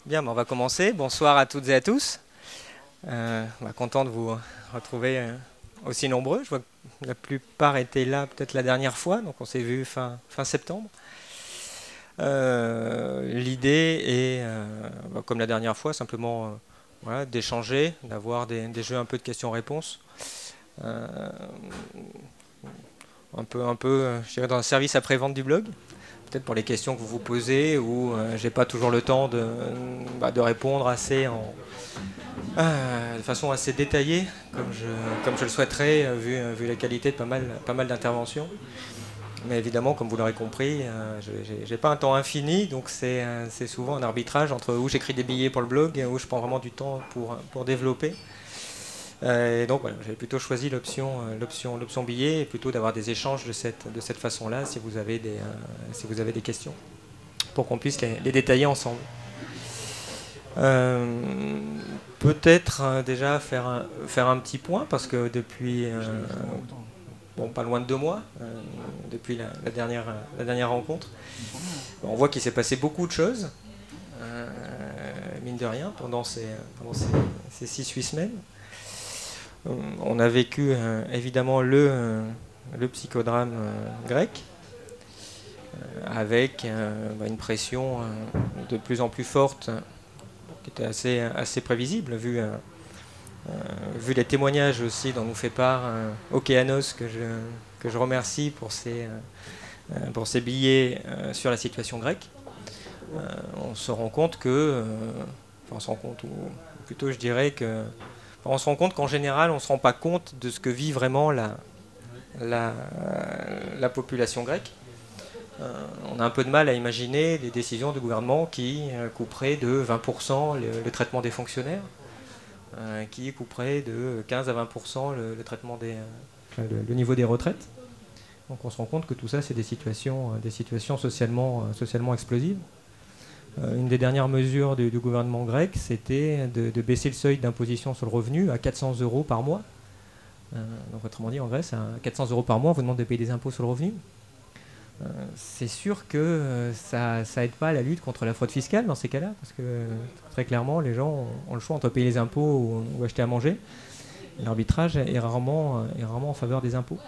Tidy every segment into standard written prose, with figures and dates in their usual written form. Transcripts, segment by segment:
Bien, on va commencer. Bonsoir à toutes et à tous. Content de vous retrouver aussi nombreux. Je vois que la plupart étaient là peut-être la dernière fois, donc on s'est vu fin septembre. L'idée est, comme la dernière fois, simplement voilà, d'échanger, d'avoir des jeux un peu de questions-réponses. Euh, je dirais, dans le service après-vente du blog. Peut-être pour les questions que vous vous posez ou j'ai pas toujours le temps de répondre de façon assez détaillée comme je le souhaiterais vu la qualité de pas mal d'interventions. Mais évidemment, comme vous l'aurez compris, j'ai pas un temps infini, donc c'est souvent un arbitrage entre où j'écris des billets pour le blog et où je prends vraiment du temps pour développer. Et donc voilà, j'avais plutôt choisi l'option billet et plutôt d'avoir des échanges de cette façon-là si vous avez des questions pour qu'on puisse les détailler ensemble. Euh, Peut-être déjà faire un petit point parce que depuis pas loin de 2 mois, depuis la dernière rencontre, on voit qu'il s'est passé beaucoup de choses, mine de rien, pendant ces 6-8 semaines. On a vécu évidemment le psychodrame grec, avec une pression de plus en plus forte, qui était assez prévisible, vu les témoignages aussi dont nous fait part Okeanos, que je remercie pour ses billets sur la situation grecque. On se rend compte on se rend compte, ou plutôt je dirais on se rend compte qu'en général, on ne se rend pas compte de ce que vit vraiment la population grecque. On a un peu de mal à imaginer des décisions du gouvernement qui couperaient de 20% le traitement des fonctionnaires, qui couperait de 15 à 20% le traitement le niveau des retraites. Donc on se rend compte que tout ça, c'est des situations socialement explosives. Une des dernières mesures du gouvernement grec, c'était de baisser le seuil d'imposition sur le revenu à 400 euros par mois. Donc autrement dit, en Grèce, à 400 euros par mois, on vous demande de payer des impôts sur le revenu. C'est sûr que ça aide pas à la lutte contre la fraude fiscale dans ces cas-là, parce que très clairement, les gens ont le choix entre payer les impôts ou acheter à manger. L'arbitrage est rarement en faveur des impôts.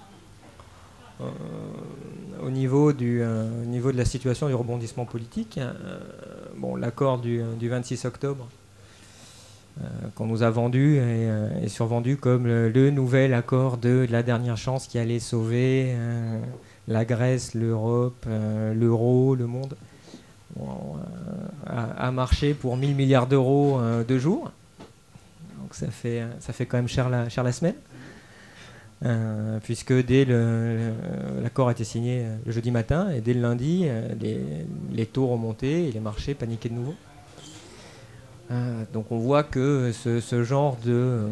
Au niveau de la situation du rebondissement politique, l'accord du 26 octobre qu'on nous a vendu est survendu comme le nouvel accord de la dernière chance qui allait sauver la Grèce, l'Europe, l'euro, le monde. A marché pour 1000 milliards d'euros 2 jours. Donc ça fait quand même cher la semaine. Puisque l'accord a été signé le jeudi matin et dès le lundi, les taux remontaient et les marchés paniquaient de nouveau. Donc on voit que ce genre de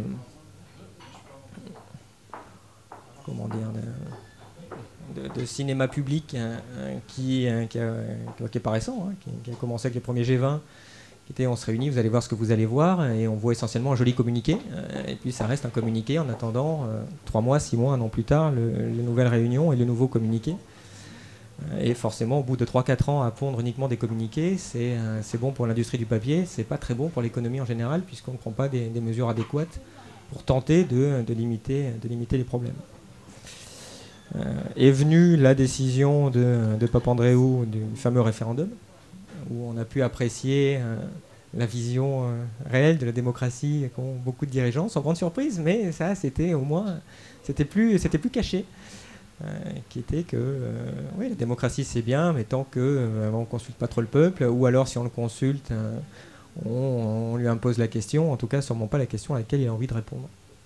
cinéma public qui est pas récent, qui a commencé avec les premiers G20, qui était on se réunit, vous allez voir ce que vous allez voir, et on voit essentiellement un joli communiqué, et puis ça reste un communiqué en attendant 3 mois, 6 mois, un an plus tard, les nouvelles réunions et le nouveau communiqué. Et forcément, au bout de 3-4 ans à pondre uniquement des communiqués, c'est bon pour l'industrie du papier, c'est pas très bon pour l'économie en général, puisqu'on ne prend pas des mesures adéquates pour tenter de limiter les problèmes. Est venue la décision de Papandréou du fameux référendum, où on a pu apprécier la vision réelle de la démocratie qu'ont beaucoup de dirigeants, sans grande surprise, mais ça, c'était au moins, c'était plus caché. Qui était que oui, la démocratie c'est bien, mais tant qu'on ne consulte pas trop le peuple, ou alors si on le consulte, on lui impose la question, en tout cas sûrement pas la question à laquelle il a envie de répondre.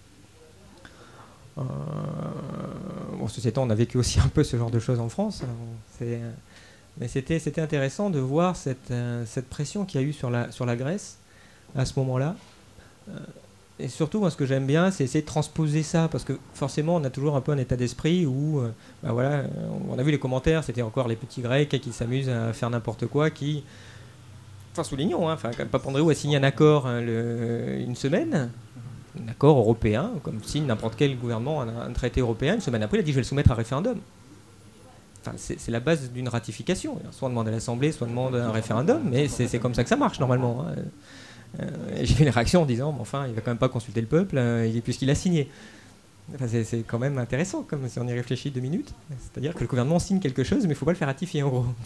Ceci étant, on a vécu aussi un peu ce genre de choses en France, mais c'était intéressant de voir cette pression qu'il y a eu sur la Grèce à ce moment-là. Et surtout, moi, ce que j'aime bien, c'est essayer de transposer ça, parce que forcément, on a toujours un peu un état d'esprit où, on a vu les commentaires, c'était encore les petits Grecs qui s'amusent à faire n'importe quoi, soulignons, Papandréou a signé un accord une semaine, un accord européen, comme signe n'importe quel gouvernement un traité européen. Une semaine après, il a dit je vais le soumettre à référendum. c'est la base d'une ratification. Soit on demande à l'Assemblée, soit on demande un référendum, mais c'est comme ça que ça marche normalement. J'ai vu les réactions en disant, enfin, il va quand même pas consulter le peuple, puisqu'il a signé. Enfin, c'est quand même intéressant, comme si on y réfléchit 2 minutes. C'est-à-dire que le gouvernement signe quelque chose, mais il ne faut pas le faire ratifier en gros.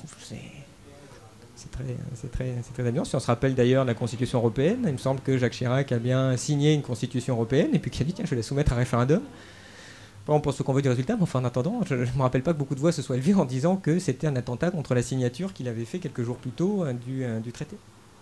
C'est très amusant. Si on se rappelle d'ailleurs de la Constitution européenne, il me semble que Jacques Chirac a bien signé une Constitution européenne et puis qu'il a dit tiens, je vais la soumettre à référendum. Bon, on pense ce qu'on veut du résultat, mais enfin en attendant, je ne me rappelle pas que beaucoup de voix se soient élevées en disant que c'était un attentat contre la signature qu'il avait fait quelques jours plus tôt du traité.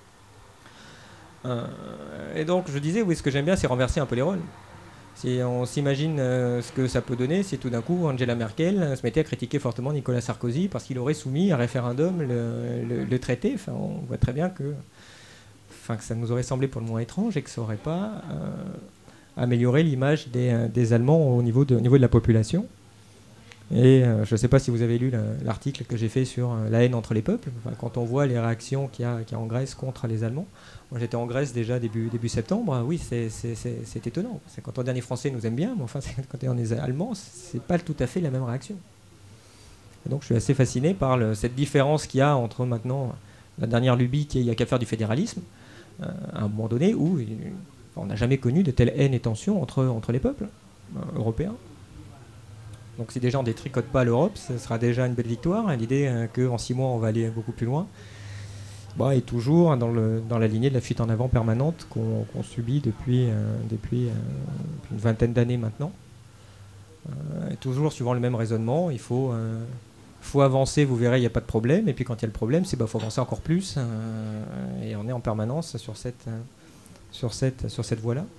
Et donc je disais, oui, ce que j'aime bien, c'est renverser un peu les rôles. Si on s'imagine ce que ça peut donner si tout d'un coup Angela Merkel se mettait à critiquer fortement Nicolas Sarkozy parce qu'il aurait soumis à référendum le traité. Enfin, on voit très bien que ça nous aurait semblé pour le moins étrange et que ça n'aurait pas amélioré l'image des Allemands au niveau de la population. Et je ne sais pas si vous avez lu l'article que j'ai fait sur la haine entre les peuples. Enfin, quand on voit les réactions qu'il y a en Grèce contre les Allemands. Moi, j'étais en Grèce déjà début septembre. Oui, c'est étonnant. C'est quand on dit les Français nous aiment bien, mais enfin, quand on est Allemands, c'est pas tout à fait la même réaction. Et donc, je suis assez fasciné par cette différence qu'il y a entre maintenant la dernière lubie qu'il n'y a qu'à faire du fédéralisme, à un moment donné où on n'a jamais connu de telle haine et tension entre les peuples européens. Donc, si déjà on ne détricote pas l'Europe, ce sera déjà une belle victoire. L'idée qu'en 6 mois, on va aller beaucoup plus loin. Et toujours dans la lignée de la fuite en avant permanente qu'on subit depuis une vingtaine d'années maintenant. Et toujours suivant le même raisonnement, il faut avancer, vous verrez, il n'y a pas de problème. Et puis quand il y a le problème, il faut avancer encore plus. Et on est en permanence sur cette voie-là.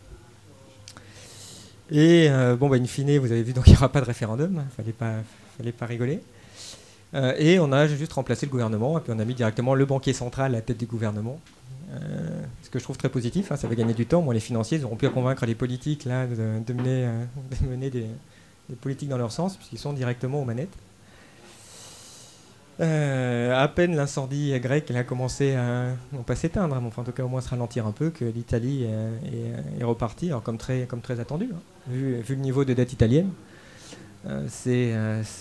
Et in fine, vous avez vu, donc il n'y aura pas de référendum, fallait pas rigoler. Et on a juste remplacé le gouvernement, et puis on a mis directement le banquier central à la tête du gouvernement. Ce que je trouve très positif, ça va gagner du temps. Moi, les financiers, ils auront pu convaincre les politiques là, de mener des politiques dans leur sens, puisqu'ils sont directement aux manettes. À peine l'incendie grec a commencé à non pas s'éteindre, mais enfin, en tout cas au moins se ralentir un peu, que l'Italie est repartie, alors comme très attendu, vu le niveau de dette italienne. C'est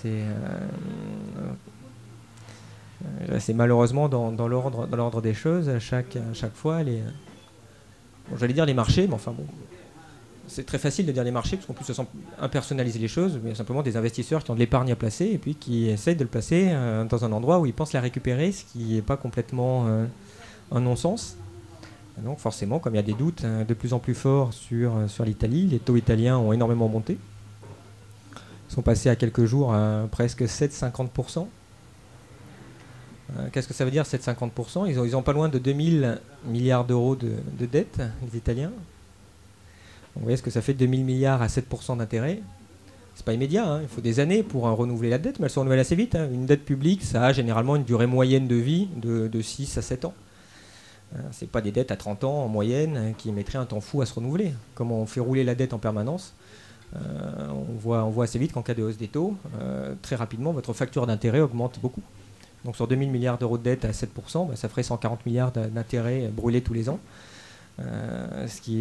malheureusement dans l'ordre des choses à chaque fois j'allais dire les marchés, mais enfin bon, c'est très facile de dire les marchés parce qu'en plus ça semble impersonnaliser les choses, mais simplement des investisseurs qui ont de l'épargne à placer et puis qui essayent de le placer dans un endroit où ils pensent la récupérer, ce qui n'est pas complètement un non-sens. Et donc forcément, comme il y a des doutes de plus en plus forts sur l'Italie, les taux italiens ont énormément monté. Ils sont passés à quelques jours à presque 7,50%. Qu'est-ce que ça veut dire 7,50% Ils ont pas loin de 2000 milliards d'euros de dette, les Italiens. Donc vous voyez ce que ça fait, 2000 milliards à 7% d'intérêt. C'est pas immédiat, il faut des années pour renouveler la dette, mais elle se renouvelle assez vite. Une dette publique, ça a généralement une durée moyenne de vie de 6 à 7 ans. C'est pas des dettes à 30 ans en moyenne qui mettraient un temps fou à se renouveler. Comme on fait rouler la dette en permanence, on voit assez vite qu'en cas de hausse des taux, très rapidement, votre facture d'intérêt augmente beaucoup. Donc sur 2000 milliards d'euros de dette à 7%, ça ferait 140 milliards d'intérêts brûlés tous les ans. Ce qui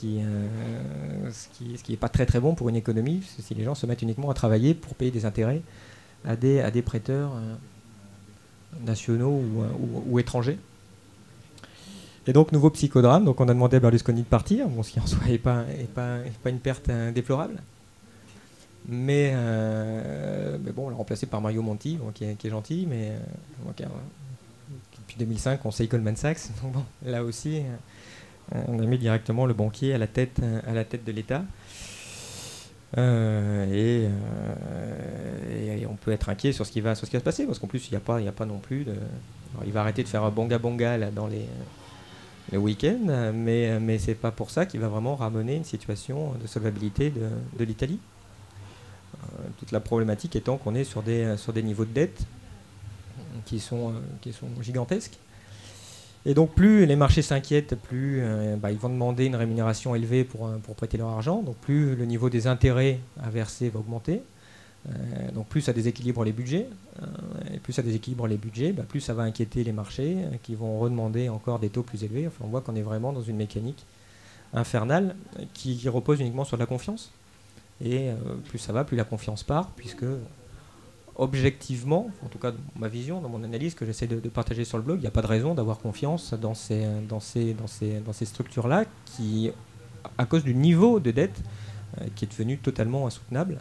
est pas très très bon pour une économie, si les gens se mettent uniquement à travailler pour payer des intérêts à des prêteurs nationaux ou étrangers. Et donc nouveau psychodrame, donc on a demandé à Berlusconi de partir, ce qui en soi n'est pas une perte déplorable. Mais bon, on l'a remplacé par Mario Monti, qui est gentil, mais depuis 2005 on sait Goldman Sachs, donc bon, là aussi on a mis directement le banquier à la tête de l'État. Et on peut être inquiet sur ce qui va se passer, parce qu'en plus il n'y a pas non plus alors, il va arrêter de faire un bonga là dans le week-end, mais c'est pas pour ça qu'il va vraiment ramener une situation de solvabilité de l'Italie. Toute la problématique étant qu'on est sur des niveaux de dette qui sont gigantesques. Et donc plus les marchés s'inquiètent, plus ils vont demander une rémunération élevée pour prêter leur argent, donc plus le niveau des intérêts à verser va augmenter, donc plus ça déséquilibre les budgets, et plus ça déséquilibre les budgets, plus ça va inquiéter les marchés qui vont redemander encore des taux plus élevés. Enfin, on voit qu'on est vraiment dans une mécanique infernale qui repose uniquement sur de la confiance. Et plus ça va, plus la confiance part, puisque objectivement, en tout cas dans ma vision, dans mon analyse que j'essaie de partager sur le blog, il n'y a pas de raison d'avoir confiance dans ces structures-là qui, à cause du niveau de dette qui est devenu totalement insoutenable,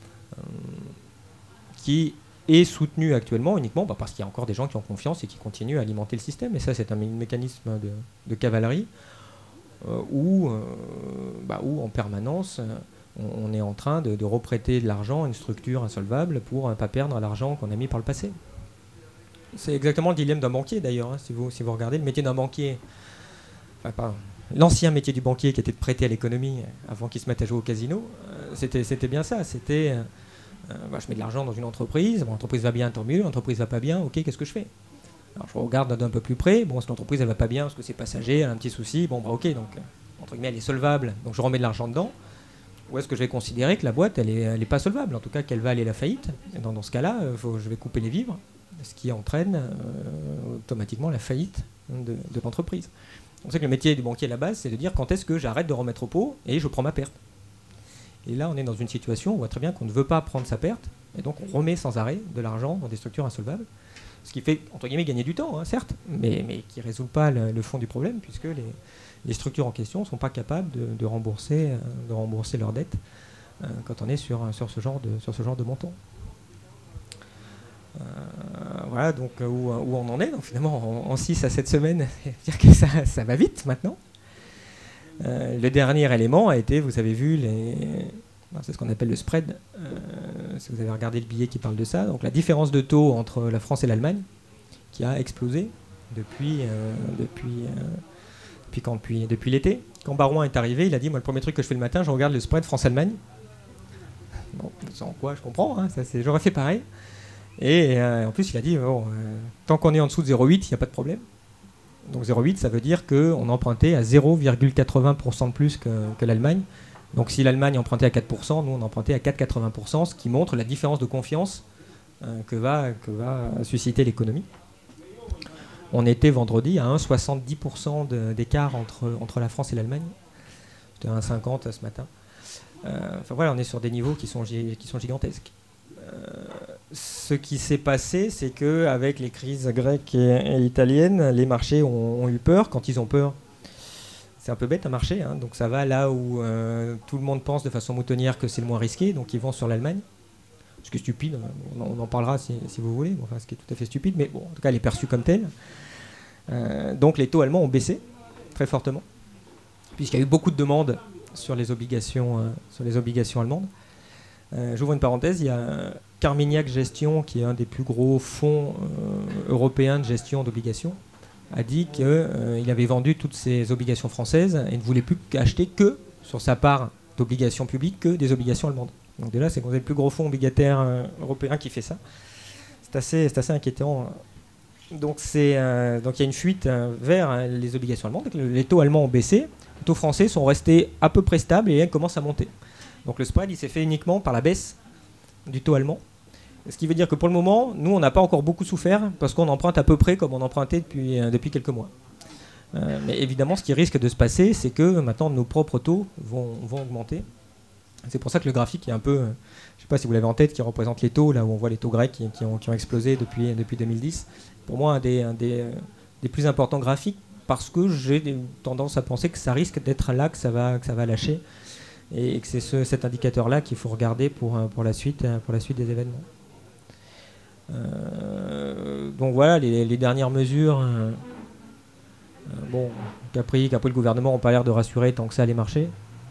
qui est soutenu actuellement uniquement parce qu'il y a encore des gens qui ont confiance et qui continuent à alimenter le système. Et ça, c'est un mécanisme de cavalerie où en permanence, on est en train de reprêter de l'argent à une structure insolvable pour ne pas perdre l'argent qu'on a mis par le passé. C'est exactement le dilemme d'un banquier d'ailleurs. Hein, si vous regardez le métier d'un banquier, l'ancien métier du banquier qui était de prêter à l'économie avant qu'il se mette à jouer au casino, c'était bien ça. C'était je mets de l'argent dans une entreprise, l'entreprise va bien, tant mieux, l'entreprise va pas bien, ok, qu'est-ce que je fais? Alors je regarde d'un peu plus près, si l'entreprise elle va pas bien parce que c'est passager, elle a un petit souci, ok, donc entre guillemets elle est solvable, donc je remets de l'argent dedans. Ou est-ce que je vais considérer que la boîte elle est pas solvable, en tout cas qu'elle va aller à la faillite? Et dans ce cas-là, je vais couper les vivres, ce qui entraîne automatiquement la faillite de l'entreprise. On sait que le métier du banquier à la base, c'est de dire quand est-ce que j'arrête de remettre au pot et je prends ma perte. Et là, on est dans une situation où on voit très bien qu'on ne veut pas prendre sa perte, et donc on remet sans arrêt de l'argent dans des structures insolvables, ce qui fait, entre guillemets, gagner du temps, hein, certes, mais qui ne résout pas le fond du problème, puisque les structures en question ne sont pas capables de rembourser leurs dettes quand on est sur ce genre de montant. Voilà donc où on en est. Donc finalement, en 6 à 7 semaines, dire que ça va vite maintenant. Le dernier élément a été, vous avez vu, c'est ce qu'on appelle le spread. Si vous avez regardé le billet qui parle de ça, donc la différence de taux entre la France et l'Allemagne, qui a explosé depuis l'été. Quand Barouin est arrivé, il a dit, moi le premier truc que je fais le matin, je regarde le spread France-Allemagne. Bon, sans quoi je comprends, hein, j'aurais fait pareil. Et en plus, il a dit, tant qu'on est en dessous de 0,8, il n'y a pas de problème. Donc 0,8, ça veut dire qu'on empruntait à 0,80% de plus que l'Allemagne. Donc si l'Allemagne empruntait à 4%, nous on empruntait à 4,80%, ce qui montre la différence de confiance que va susciter l'économie. On était vendredi à 1,70% d'écart entre la France et l'Allemagne. C'était 1,50 ce matin. On est sur des niveaux qui sont gigantesques. Ce qui s'est passé, c'est qu'avec les crises grecques et italiennes, les marchés ont eu peur. Quand ils ont peur, c'est un peu bête un marché, hein, donc ça va là où tout le monde pense de façon moutonnière que c'est le moins risqué, donc ils vont sur l'Allemagne. Ce qui est stupide, on en parlera si vous voulez, ce qui est tout à fait stupide, mais en tout cas elle est perçue comme telle. Donc les taux allemands ont baissé très fortement, puisqu'il y a eu beaucoup de demandes sur les obligations allemandes. J'ouvre une parenthèse, il y a Carmignac Gestion, qui est un des plus gros fonds européens de gestion d'obligations, a dit qu'il avait vendu toutes ses obligations françaises et ne voulait plus acheter que sur sa part d'obligations publiques que des obligations allemandes. Donc déjà, c'est le plus gros fonds obligataire européen qui fait ça. C'est assez inquiétant. Donc il y a une fuite vers les obligations allemandes. Les taux allemands ont baissé, les taux français sont restés à peu près stables et commencent à monter. Donc le spread, il s'est fait uniquement par la baisse du taux allemand. Ce qui veut dire que pour le moment, nous, on n'a pas encore beaucoup souffert parce qu'on emprunte à peu près comme on empruntait depuis quelques mois. Mais évidemment, ce qui risque de se passer, c'est que maintenant, nos propres taux vont augmenter. C'est pour ça que le graphique est un peu, je ne sais pas si vous l'avez en tête, qui représente les taux, là où on voit les taux grecs qui ont explosé depuis 2010. Pour moi, un des plus importants graphiques, parce que j'ai tendance à penser que ça risque d'être là que ça va lâcher. Et que c'est cet indicateur-là qu'il faut regarder pour la suite des événements. Donc voilà, les dernières mesures qu'a pris le gouvernement n'ont pas l'air de rassurer tant que ça les marchés.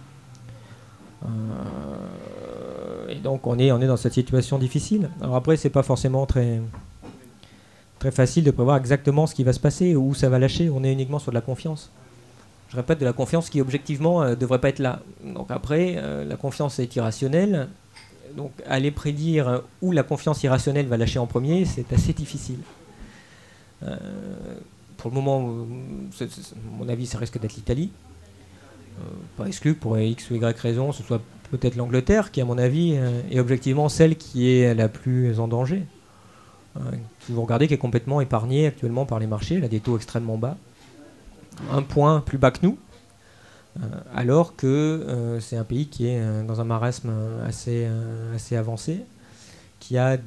Et donc on est dans cette situation difficile. Alors après, c'est pas forcément très, très facile de prévoir exactement ce qui va se passer, où ça va lâcher. On est uniquement sur de la confiance. Je répète, de la confiance qui objectivement ne devrait pas être là. Donc après, la confiance est irrationnelle. Donc aller prédire où la confiance irrationnelle va lâcher en premier, c'est assez difficile. Pour le moment, à mon avis, ça risque d'être l'Italie. Pas exclu que pour X ou Y raison, ce soit peut-être l'Angleterre, qui à mon avis est objectivement celle qui est la plus en danger. Vous regardez, qui est complètement épargnée actuellement par les marchés, elle a des taux extrêmement bas. Un point plus bas que nous, alors que c'est un pays qui est dans un marasme assez avancé qui a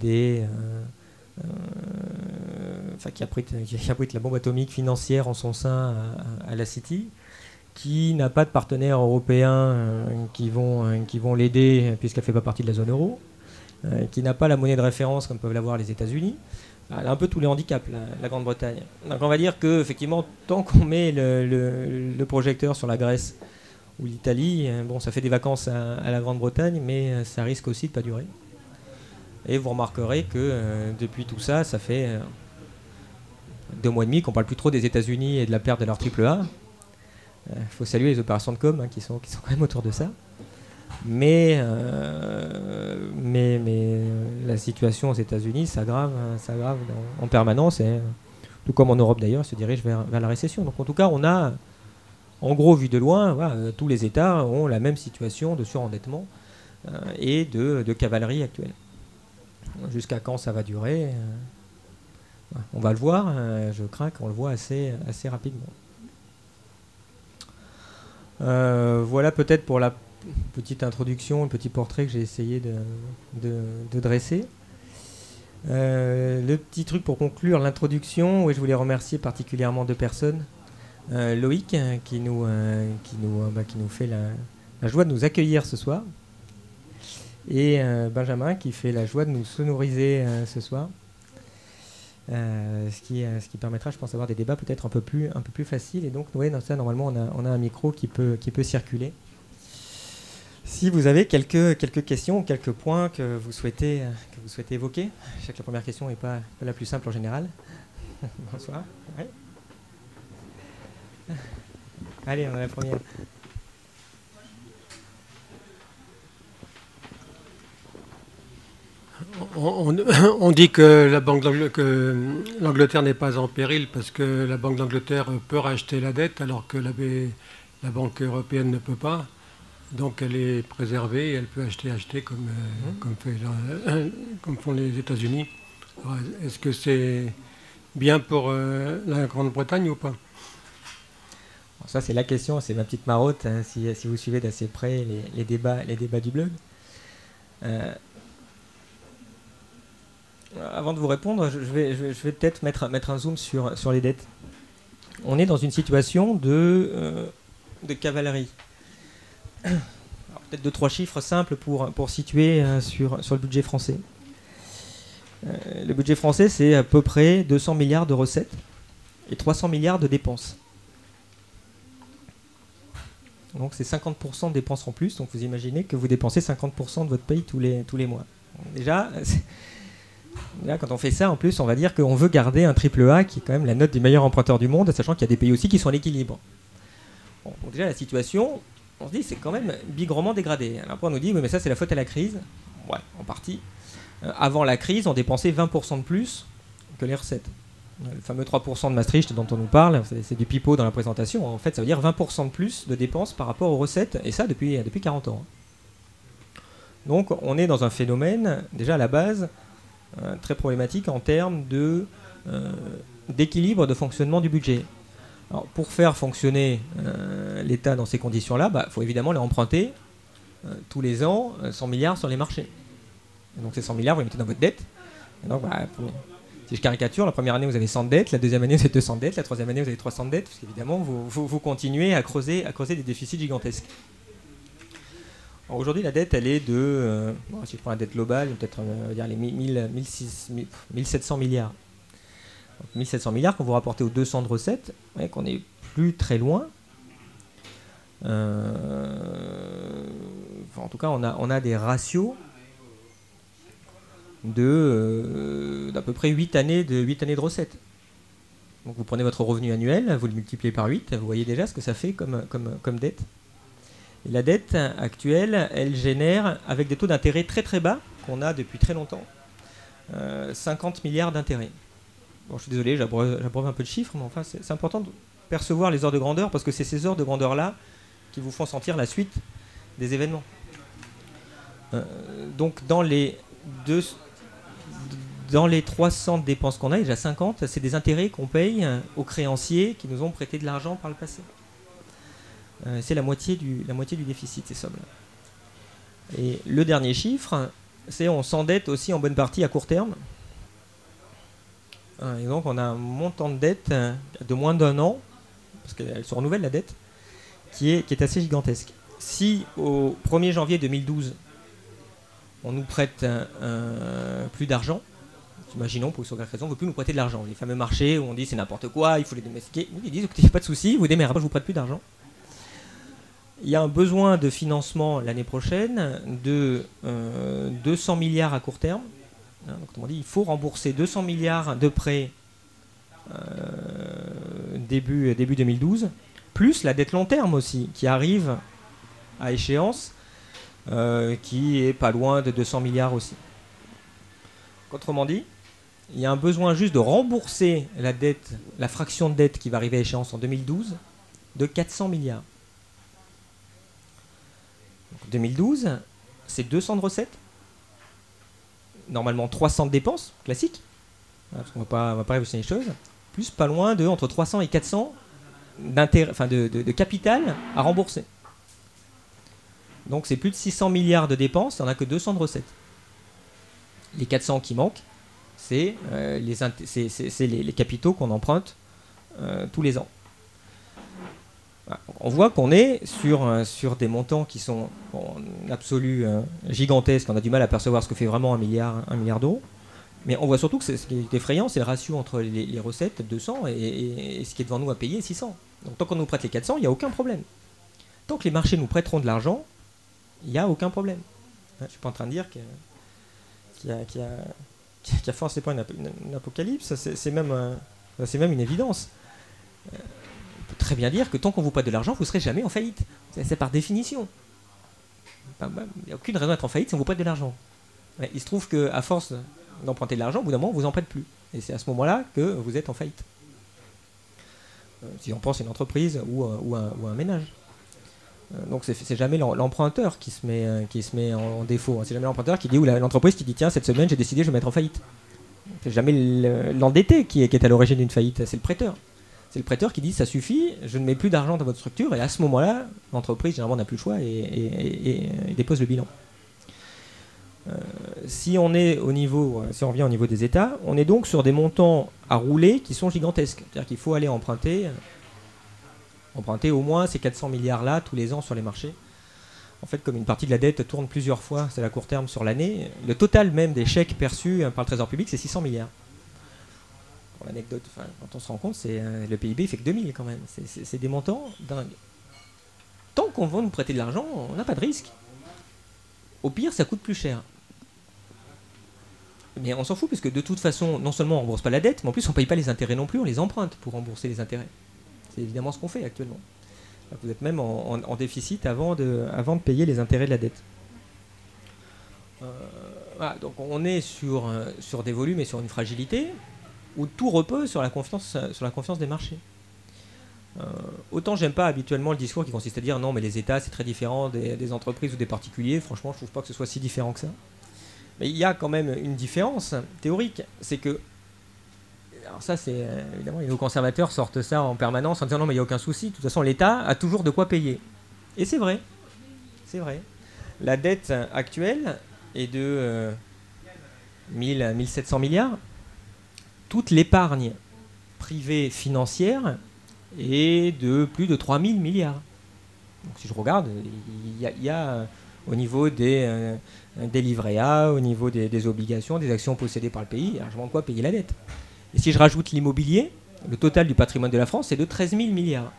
qui abrite la bombe atomique financière en son sein à la City, qui n'a pas de partenaires européens qui vont l'aider puisqu'elle ne fait pas partie de la zone euro, qui n'a pas la monnaie de référence comme peuvent l'avoir les États-Unis. Elle a un peu tous les handicaps, la Grande-Bretagne. Donc on va dire que effectivement, tant qu'on met le projecteur sur la Grèce ou l'Italie, bon, ça fait des vacances à la Grande-Bretagne, mais ça risque aussi de ne pas durer. Et vous remarquerez que depuis tout ça, ça fait 2 mois et demi qu'on ne parle plus trop des États-Unis et de la perte de leur triple A. Il faut saluer les opérations de com qui sont quand même autour de ça. Mais la situation aux États-Unis s'aggrave en permanence, et, tout comme en Europe d'ailleurs, se dirige vers la récession. Donc en tout cas, on a, en gros, vu de loin, voilà, tous les États ont la même situation de surendettement et de cavalerie actuelle. Jusqu'à quand ça va durer on va le voir, je crains qu'on le voit assez rapidement. Voilà peut-être pour la petite introduction, le petit portrait que j'ai essayé de dresser. Le petit truc pour conclure l'introduction, oui, je voulais remercier particulièrement 2 personnes. Loïc qui nous fait la joie de nous accueillir ce soir, et Benjamin qui fait la joie de nous sonoriser ce soir. Ce qui permettra, je pense, d'avoir des débats peut-être un peu plus faciles. Et donc, ouais, dans ça, normalement, on a un micro qui peut circuler. Si vous avez quelques questions ou quelques points que vous souhaitez évoquer, je sais que la première question n'est pas la plus simple en général. Bonsoir. Ouais. Allez, on a la première. On dit que l'Angleterre n'est pas en péril parce que la Banque d'Angleterre peut racheter la dette alors que la Banque européenne ne peut pas. Donc elle est préservée et elle peut acheter comme font les États-Unis. Alors, est-ce que c'est bien pour la Grande-Bretagne ou pas? Ça, c'est la question, c'est ma petite marotte, hein, si vous suivez d'assez près les débats du blog. Avant de vous répondre, je vais peut-être mettre un zoom sur les dettes. On est dans une situation de cavalerie. Alors, peut-être 2-3 chiffres simples pour situer sur le budget français. Le budget français, c'est à peu près 200 milliards de recettes et 300 milliards de dépenses. Donc c'est 50% de dépenses en plus. Donc vous imaginez que vous dépensez 50% de votre paye tous les mois. Donc, déjà, quand on fait ça, en plus, on va dire qu'on veut garder un triple A qui est quand même la note des meilleurs emprunteurs du monde, sachant qu'il y a des pays aussi qui sont à l'équilibre. Bon, donc déjà, la situation, on se dit, c'est quand même bigrement dégradé. Alors après, on nous dit, oui, mais ça, c'est la faute à la crise. Ouais, en partie. Avant la crise, on dépensait 20% de plus que les recettes. Le fameux 3% de Maastricht dont on nous parle, c'est du pipeau dans la présentation. En fait, ça veut dire 20% de plus de dépenses par rapport aux recettes, et ça depuis 40 ans. Donc, on est dans un phénomène, déjà à la base, très problématique en termes d'équilibre de fonctionnement du budget. Alors, pour faire fonctionner l'État dans ces conditions-là, il faut évidemment les emprunter tous les ans 100 milliards sur les marchés. Et donc ces 100 milliards, vous les mettez dans votre dette. Et donc, si je caricature, la première année, vous avez 100 de dettes, la deuxième année, vous avez 200 de dettes, la troisième année, vous avez 300 de dettes, parce qu'évidemment, vous continuez à creuser des déficits gigantesques. Alors, aujourd'hui, la dette, elle est de, si je prends la dette globale, peut-être les 1700 milliards. Donc, 1700 milliards qu'on vous rapportez aux 200 de recettes, qu'on n'est plus très loin. En tout cas, on a des ratios d'à peu près 8 années de recettes. Donc vous prenez votre revenu annuel, vous le multipliez par 8, vous voyez déjà ce que ça fait comme dette. Et la dette actuelle, elle génère, avec des taux d'intérêt très très bas, qu'on a depuis très longtemps, 50 milliards d'intérêts. Bon, je suis désolé, j'abreuve un peu de chiffres, mais enfin c'est important de percevoir les ordres de grandeur, parce que c'est ces ordres de grandeur-là qui vous font sentir la suite des événements. Donc dans les 300 dépenses qu'on a, déjà 50, c'est des intérêts qu'on paye aux créanciers qui nous ont prêté de l'argent par le passé. C'est la moitié du déficit, ces sommes-là. Et le dernier chiffre, c'est on s'endette aussi en bonne partie à court terme. Et donc on a un montant de dette de moins d'1 an, parce qu'elle se renouvelle la dette, qui est assez gigantesque. Si au 1er janvier 2012, on nous prête plus d'argent, imaginons pour quelque raison, on ne veut plus nous prêter de l'argent. Les fameux marchés où on dit c'est n'importe quoi, il faut les domestiquer. Ils disent écoutez, pas de souci, vous démerdez, je ne vous prête plus d'argent. Il y a un besoin de financement l'année prochaine de 200 milliards à court terme. Donc, on dit il faut rembourser 200 milliards de prêts début 2012, plus la dette long terme aussi, qui arrive à échéance, qui est pas loin de 200 milliards aussi. Autrement dit, il y a un besoin juste de rembourser la dette, la fraction de dette qui va arriver à échéance en 2012, de 400 milliards. Donc 2012, c'est 200 de recettes, normalement 300 de dépenses, classiques, parce qu'on ne va pas révolutionner les choses, plus pas loin de entre 300 et 400 de capital à rembourser. Donc c'est plus de 600 milliards de dépenses, il n'y en a que 200 de recettes. Les 400 qui manquent, c'est les capitaux qu'on emprunte tous les ans. Voilà. On voit qu'on est sur des montants qui sont en absolu gigantesques. On a du mal à percevoir ce que fait vraiment 1 milliard d'euros. Mais on voit surtout que ce qui est effrayant, c'est le ratio entre les recettes, 200, et ce qui est devant nous à payer, 600. Donc tant qu'on nous prête les 400, il n'y a aucun problème. Tant que les marchés nous prêteront de l'argent, il n'y a aucun problème. Je ne suis pas en train de dire qu'il y a forcément une apocalypse, c'est même une évidence. On peut très bien dire que tant qu'on vous prête de l'argent, vous ne serez jamais en faillite. C'est par définition. Il n'y a aucune raison d'être en faillite si on vous prête de l'argent. Il se trouve qu'à force d'emprunter de l'argent, au bout d'un moment, on ne vous en prête plus. Et c'est à ce moment-là que vous êtes en faillite. Si on pense à une entreprise ou un ménage. Donc c'est jamais l'emprunteur qui se met en défaut. C'est jamais l'emprunteur qui dit, ou l'entreprise qui dit tiens, cette semaine j'ai décidé je vais mettre en faillite. C'est jamais l'endetté qui est à l'origine d'une faillite, c'est le prêteur. C'est le prêteur qui dit ça suffit, je ne mets plus d'argent dans votre structure, et à ce moment-là, l'entreprise généralement n'a plus le choix et dépose le bilan. Si on revient au niveau des États, on est donc sur des montants à rouler qui sont gigantesques. C'est-à-dire qu'il faut aller emprunter au moins ces 400 milliards-là tous les ans sur les marchés. En fait, comme une partie de la dette tourne plusieurs fois, c'est à court terme sur l'année, le total même des chèques perçus par le Trésor public, c'est 600 milliards. Pour l'anecdote, quand on se rend compte, le PIB fait que 2000 quand même. C'est des montants dingues. Tant qu'on va nous prêter de l'argent, on n'a pas de risque. Au pire, ça coûte plus cher. Mais on s'en fout, parce que de toute façon, non seulement on ne rembourse pas la dette, mais en plus on ne paye pas les intérêts non plus, on les emprunte pour rembourser les intérêts. C'est évidemment ce qu'on fait actuellement. Vous êtes même en déficit avant de payer les intérêts de la dette. Voilà, donc on est sur des volumes et sur une fragilité où tout repose sur la confiance des marchés. Autant j'aime pas habituellement le discours qui consiste à dire non mais les États c'est très différent des entreprises ou des particuliers. Franchement je trouve pas que ce soit si différent que ça. Mais il y a quand même une différence théorique, c'est que alors ça, c'est évidemment, les néoconservateurs sortent ça en permanence en disant non, mais il n'y a aucun souci. De toute façon, l'État a toujours de quoi payer. Et c'est vrai. C'est vrai. La dette actuelle est de 1700 milliards. Toute l'épargne privée financière est de plus de 3000 milliards. Donc si je regarde, il y a au niveau des livrets A, au niveau des obligations, des actions possédées par le pays, il y a largement de quoi payer la dette. Et si je rajoute l'immobilier, le total du patrimoine de la France, c'est de 13 000 milliards.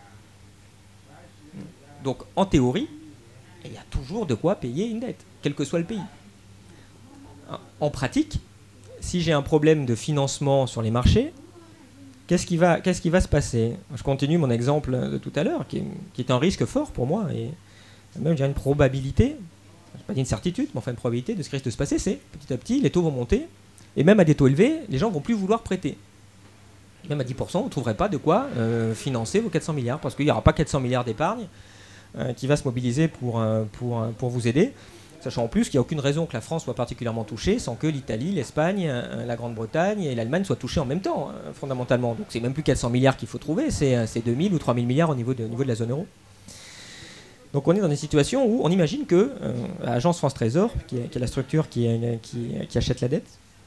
Donc, en théorie, il y a toujours de quoi payer une dette, quel que soit le pays. En pratique, si j'ai un problème de financement sur les marchés, qu'est-ce qui va se passer ? Je continue mon exemple de tout à l'heure, qui est un risque fort pour moi, et même j'ai une probabilité, je n'ai pas dit une certitude, mais enfin une probabilité de ce qui risque de se passer, c'est petit à petit, les taux vont monter, et même à des taux élevés, les gens ne vont plus vouloir prêter. Même à 10%, vous ne trouverez pas de quoi financer vos 400 milliards, parce qu'il n'y aura pas 400 milliards d'épargne qui va se mobiliser pour vous aider, sachant en plus qu'il n'y a aucune raison que la France soit particulièrement touchée sans que l'Italie, l'Espagne, la Grande-Bretagne et l'Allemagne soient touchées en même temps, fondamentalement. Donc c'est même plus 400 milliards qu'il faut trouver, c'est 2000 ou 3000 milliards au niveau de la zone euro. Donc on est dans une situation où on imagine que l'Agence France Trésor, qui est la structure qui achète la dette,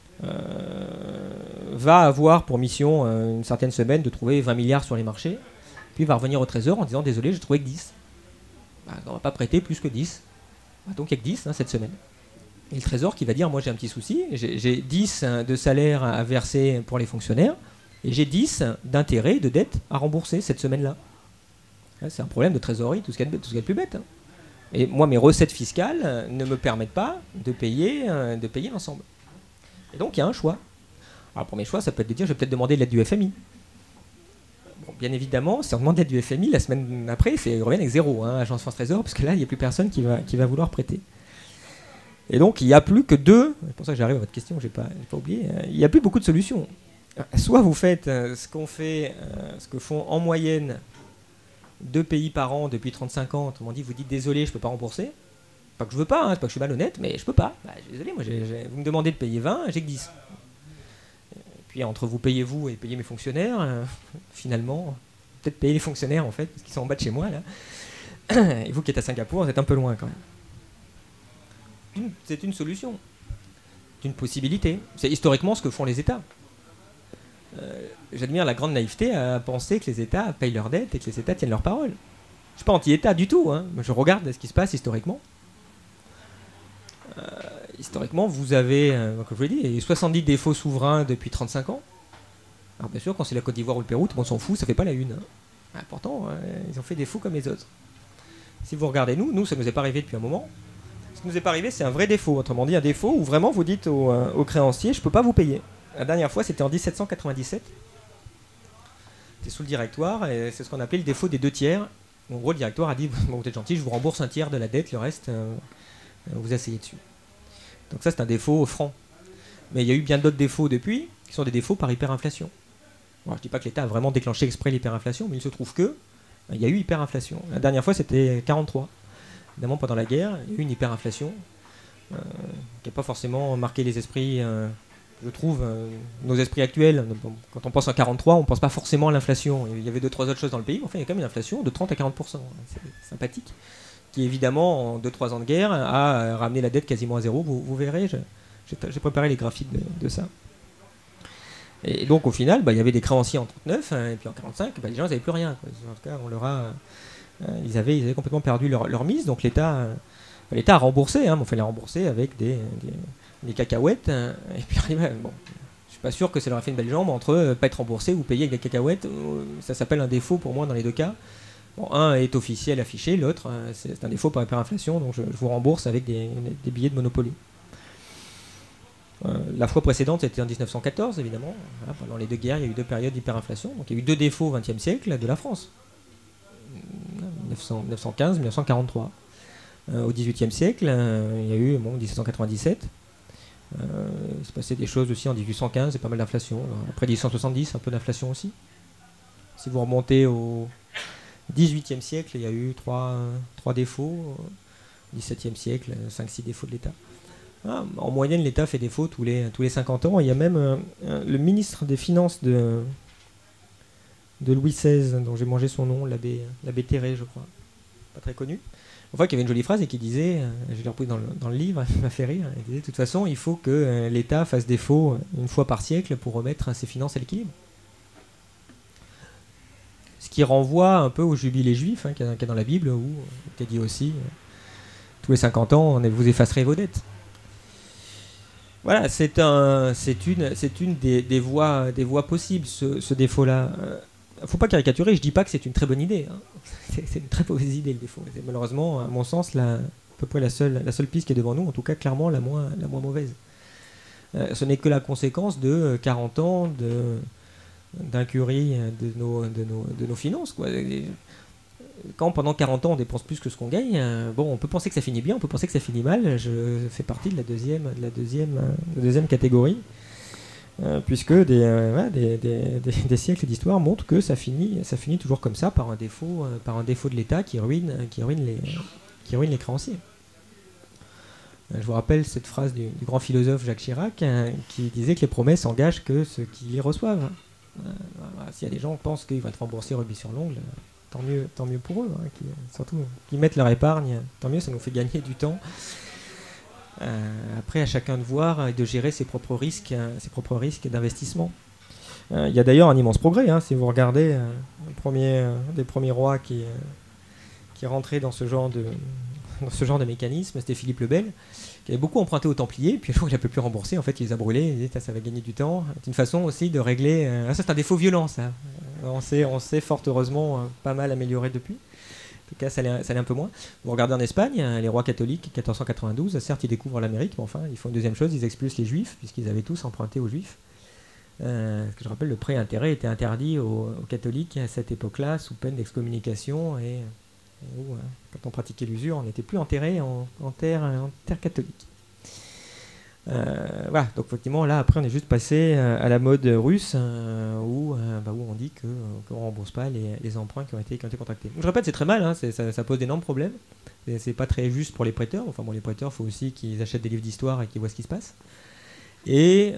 va avoir pour mission une certaine semaine de trouver 20 milliards sur les marchés, puis va revenir au Trésor en disant désolé, j'ai trouvé que 10. On ne va pas prêter plus que 10. Donc il n'y a que 10 cette semaine. Et le Trésor qui va dire moi j'ai un petit souci, j'ai 10 de salaire à verser pour les fonctionnaires et j'ai 10 d'intérêts de dette à rembourser cette semaine-là. C'est un problème de trésorerie, tout ce qu'il y a de plus bête. Et moi, mes recettes fiscales ne me permettent pas de payer l'ensemble. Et donc, il y a un choix. Alors, premier choix, ça peut être de dire, je vais peut-être demander de l'aide du FMI. Bon, bien évidemment, si on demande de l'aide du FMI, la semaine après, ils reviennent avec 0, Agence France Trésor, parce que là, il n'y a plus personne qui va vouloir prêter. Et donc, il n'y a plus que deux, c'est pour ça que j'arrive à votre question, je n'ai pas oublié, il n'y a plus beaucoup de solutions. Soit vous faites ce que font en moyenne 2 pays par an depuis 35 ans, autrement dit, vous dites désolé, je ne peux pas rembourser. Pas que je veux pas, c'est pas que je suis malhonnête, mais je peux pas. Désolé, moi, vous me demandez de payer 20, j'ai que 10. Et puis entre vous payez vous et payer mes fonctionnaires, finalement, peut-être payer les fonctionnaires en fait, parce qu'ils sont en bas de chez moi là. Et vous qui êtes à Singapour, vous êtes un peu loin quand même. C'est une solution, c'est une possibilité. C'est historiquement ce que font les États. J'admire la grande naïveté à penser que les États payent leurs dettes et que les États tiennent leurs paroles. Je ne suis pas anti-État du tout, je regarde ce qui se passe historiquement. Historiquement, vous avez, comme je vous l'ai dit, 70 défauts souverains depuis 35 ans. Alors bien sûr, quand c'est la Côte d'Ivoire ou le Pérou, on s'en fout, ça ne fait pas la une. Pourtant, ils ont fait des faux comme les autres. Si vous regardez nous, ça ne nous est pas arrivé depuis un moment. Ce qui ne nous est pas arrivé, c'est un vrai défaut. Autrement dit, un défaut où vraiment vous dites aux créanciers, je ne peux pas vous payer. La dernière fois, c'était en 1797. C'était sous le directoire, et c'est ce qu'on appelait le défaut des 2 tiers. En gros, le directoire a dit, bon, vous êtes gentil, je vous rembourse un tiers de la dette, le reste, vous asseyez dessus. Donc ça, c'est un défaut franc. Mais il y a eu bien d'autres défauts depuis, qui sont des défauts par hyperinflation. Alors, je ne dis pas que l'État a vraiment déclenché exprès l'hyperinflation, mais il se trouve que il y a eu hyperinflation. La dernière fois, c'était 43. Évidemment, pendant la guerre, il y a eu une hyperinflation qui n'a pas forcément marqué les esprits... je trouve, nos esprits actuels, quand on pense en 43, on ne pense pas forcément à l'inflation. Il y avait 2-3 autres choses dans le pays, mais enfin, il y a quand même une inflation de 30 à 40%. C'est sympathique. Qui, évidemment, en 2-3 ans de guerre, a ramené la dette quasiment à zéro. Vous verrez, j'ai préparé les graphiques de ça. Et donc, au final, il y avait des créanciers en 39, et puis en 45, les gens n'avaient plus rien. En tout cas, ils avaient complètement perdu leur mise, donc l'État a remboursé, mais on fait les rembourser avec des cacahuètes, et puis bon, je suis pas sûr que ça leur a fait une belle jambe entre pas être remboursé ou payer avec des cacahuètes. Ça s'appelle un défaut pour moi dans les deux cas. Bon, un est officiel affiché, l'autre c'est un défaut par hyperinflation, donc je vous rembourse avec des billets de Monopoly. La fois précédente c'était en 1914 évidemment. Voilà, pendant les deux guerres il y a eu 2 périodes d'hyperinflation, donc il y a eu 2 défauts au XXe siècle de la France, 1915-1943. Au XVIIIe siècle il y a eu 1797. Il s'est passé des choses aussi en 1815, c'est pas mal d'inflation. Après 1870, un peu d'inflation aussi. Si vous remontez au XVIIIe siècle, il y a eu 3 défauts. Au XVIIe siècle, 5-6 défauts de l'État. En moyenne, l'État fait défaut tous les 50 ans. Il y a même le ministre des Finances de Louis XVI, dont j'ai mangé son nom, l'abbé Terré, je crois. Pas très connu. Enfin, qu'il y avait une jolie phrase et qui disait, je l'ai repris dans le livre, ça m'a fait rire, il disait de toute façon, il faut que l'État fasse défaut une fois par siècle pour remettre ses finances à l'équilibre. Ce qui renvoie un peu au jubilé juif, qu'il y a dans la Bible, où il était dit aussi, tous les 50 ans, vous effacerez vos dettes. Voilà, c'est une des voies possibles, ce défaut-là. Faut pas caricaturer, je dis pas que c'est une très bonne idée. C'est une très mauvaise idée le défaut. C'est malheureusement, à mon sens, à peu près la seule piste qui est devant nous, en tout cas clairement la moins mauvaise. Ce n'est que la conséquence de 40 ans d'incurie de nos finances, quoi. Quand pendant 40 ans on dépense plus que ce qu'on gagne, on peut penser que ça finit bien, on peut penser que ça finit mal. Je fais partie de la deuxième catégorie. Puisque des siècles d'histoire montrent que ça finit toujours comme ça, par un défaut de l'État qui ruine les créanciers. Je vous rappelle cette phrase du grand philosophe Jacques Chirac qui disait que les promesses engagent que ceux qui les reçoivent. S'il y a des gens qui pensent qu'ils vont être remboursés rubis sur l'ongle, tant mieux pour eux, hein, surtout qu'ils mettent leur épargne, tant mieux, ça nous fait gagner du temps. Après, à chacun de voir et de gérer ses propres risques d'investissement. Il y a d'ailleurs un immense progrès, hein, si vous regardez un des premiers rois qui rentrait dans ce genre de mécanisme, c'était Philippe le Bel, qui avait beaucoup emprunté aux Templiers, puis un jour il n'a plus rembourser, en fait il les a brûlés, il dit ça va gagner du temps. C'est une façon aussi de régler. Ça c'est un défaut violent, ça. On s'est fort heureusement pas mal amélioré depuis. En tout cas, ça l'est un peu moins. Vous regardez en Espagne, les rois catholiques, 1492, certes ils découvrent l'Amérique, mais enfin ils font une deuxième chose, ils expulsent les Juifs, puisqu'ils avaient tous emprunté aux Juifs. Je rappelle, le prêt intérêt était interdit aux catholiques à cette époque-là, sous peine d'excommunication, et où, quand on pratiquait l'usure, on n'était plus enterré en terre catholique. Voilà, donc effectivement, là, après, on est juste passé à la mode russe, où on dit qu'on ne rembourse pas les emprunts qui ont été contractés. Donc, je répète, c'est très mal, hein, ça pose d'énormes problèmes. C'est pas très juste pour les prêteurs. Enfin, bon, les prêteurs, il faut aussi qu'ils achètent des livres d'histoire et qu'ils voient ce qui se passe. Et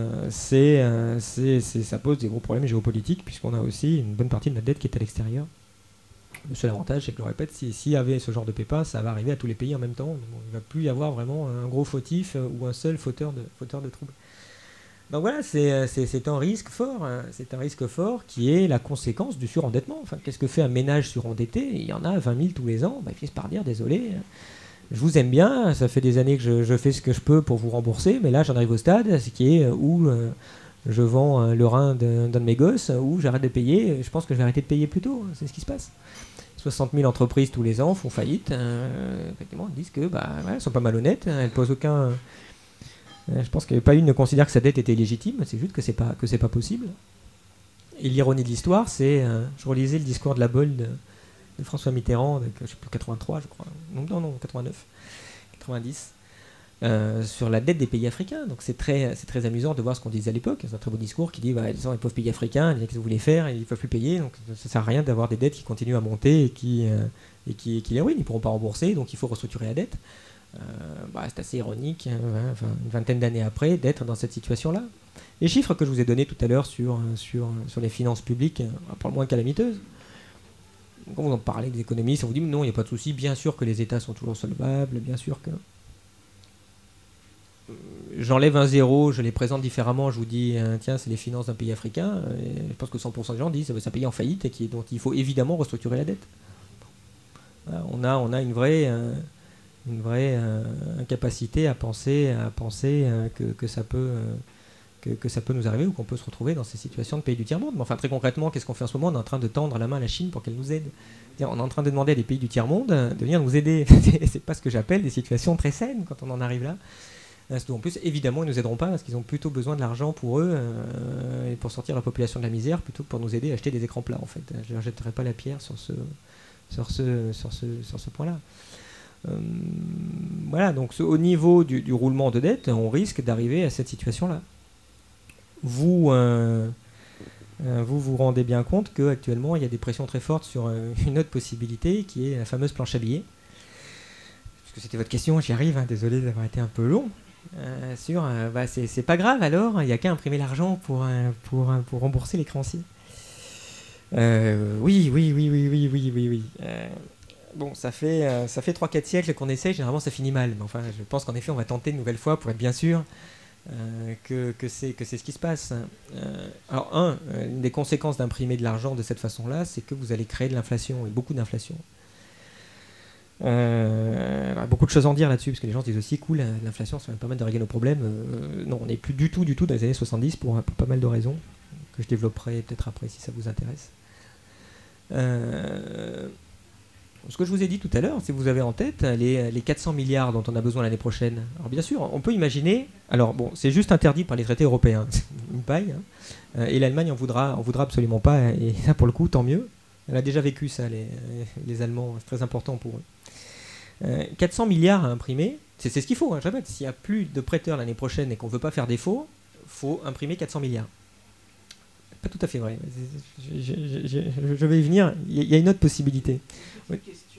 ça pose des gros problèmes géopolitiques, puisqu'on a aussi une bonne partie de notre dette qui est à l'extérieur. Le seul avantage, c'est que je le répète, s'il y avait ce genre de pépin, ça va arriver à tous les pays en même temps. Donc, il ne va plus y avoir vraiment un gros fautif ou un seul fauteur de troubles. Donc voilà, c'est un risque fort. Hein. C'est un risque fort qui est la conséquence du surendettement. Enfin, qu'est-ce que fait un ménage surendetté ? Il y en a 20 000 tous les ans. Ils finissent par dire, désolé, je vous aime bien, ça fait des années que je fais ce que je peux pour vous rembourser, mais là j'en arrive au stade, ce qui est où je vends le rein d'un de mes gosses, où j'arrête de payer, je pense que je vais arrêter de payer plus tôt, c'est ce qui se passe. 60 000 entreprises tous les ans font faillite, effectivement, elles disent que elles sont pas malhonnêtes, elles posent aucun... je pense que pas une ne considère que sa dette était illégitime, c'est juste que c'est pas possible. Et l'ironie de l'histoire, c'est, je relisais le discours de la Bolle de François Mitterrand, avec, je sais plus, 83, je crois. Non, 89, 90, sur la dette des pays africains. Donc c'est très amusant de voir ce qu'on disait à l'époque. C'est un très beau discours qui dit les pauvres pays africains, qu'est-ce que vous voulez faire ? Ils ne peuvent plus payer, donc ça ne sert à rien d'avoir des dettes qui continuent à monter et qui les ruinent. Ils ne pourront pas rembourser, donc il faut restructurer la dette. C'est assez ironique, une vingtaine d'années après, d'être dans cette situation-là. Les chiffres que je vous ai donnés tout à l'heure sur les finances publiques, pour le moins calamiteuses, quand vous en parlez des économistes, on vous dit non, il n'y a pas de souci, bien sûr que les États sont toujours solvables, bien sûr que... J'enlève un zéro, je les présente différemment, je vous dis, tiens, c'est les finances d'un pays africain, et je pense que 100% des gens disent c'est un pays en faillite et dont il faut évidemment restructurer la dette. Voilà, on a une vraie incapacité à penser que ça peut... Que ça peut nous arriver ou qu'on peut se retrouver dans ces situations de pays du tiers-monde. Mais enfin, très concrètement, qu'est-ce qu'on fait en ce moment ? On est en train de tendre la main à la Chine pour qu'elle nous aide. On est en train de demander à des pays du tiers-monde de venir nous aider. C'est pas ce que j'appelle des situations très saines quand on en arrive là. En plus, évidemment, ils ne nous aideront pas parce qu'ils ont plutôt besoin de l'argent pour eux et pour sortir la population de la misère plutôt que pour nous aider à acheter des écrans plats. En fait, je ne leur jetterai pas la pierre sur ce point-là. Voilà, donc au niveau du roulement de dette, on risque d'arriver à cette situation-là. Vous rendez bien compte qu'actuellement, il y a des pressions très fortes sur une autre possibilité qui est la fameuse planche à billets. Parce que c'était votre question, j'y arrive, désolé d'avoir été un peu long. C'est pas grave alors, il n'y a qu'à imprimer l'argent pour rembourser les créanciers. Oui. Bon, ça fait 3-4 siècles qu'on essaie, généralement ça finit mal. Mais enfin, je pense qu'en effet, on va tenter une nouvelle fois pour être bien sûr que c'est ce qui se passe. Alors une des conséquences d'imprimer de l'argent de cette façon-là, c'est que vous allez créer de l'inflation, et beaucoup d'inflation. Beaucoup de choses à en dire là-dessus, parce que les gens se disent aussi, cool, l'inflation, ça va permettre de régler nos problèmes. Non, on n'est plus du tout dans les années 70 pour pas mal de raisons, que je développerai peut-être après si ça vous intéresse. Ce que je vous ai dit tout à l'heure, si vous avez en tête les 400 milliards dont on a besoin l'année prochaine. Alors bien sûr, on peut imaginer... Alors bon, c'est juste interdit par les traités européens. Une paille. Et l'Allemagne en voudra absolument pas. Et ça, pour le coup, tant mieux. Elle a déjà vécu ça, les Allemands. C'est très important pour eux. 400 milliards à imprimer, c'est ce qu'il faut. Je répète, s'il n'y a plus de prêteurs l'année prochaine et qu'on ne veut pas faire défaut, il faut imprimer 400 milliards. Pas tout à fait vrai. Je vais y venir. Il y a une autre possibilité. Oui.